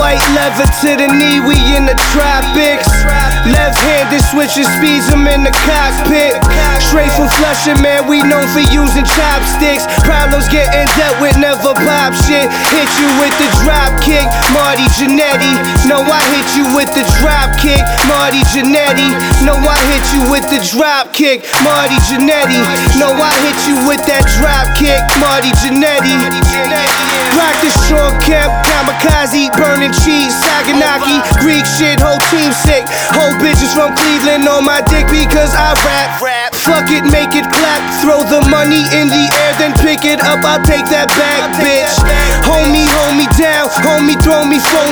White leather to the knee, we in the tropics. Left-handed switching speeds, I'm in the cockpit. Straight from Flushing, man, we known for using chopsticks. Problems getting dealt with, never pop shit. Hit you with the drop kick, Marty Jannetty. No, I hit you with the drop kick, Marty Jannetty. No, I hit you with the drop kick, Marty Jannetty. No, I hit you with that drop kick, Marty Jannetty. Rock the Sean Kemp, kamikaze, burning cheese, Saganaki, Greek shit, whole team sick. Whole bitches from Cleveland on my dick because I rap. Fuck it, make it clap. Throw the money in the air, then pick it up. I'll take that back, bitch. Hold me down, homie, throw me phone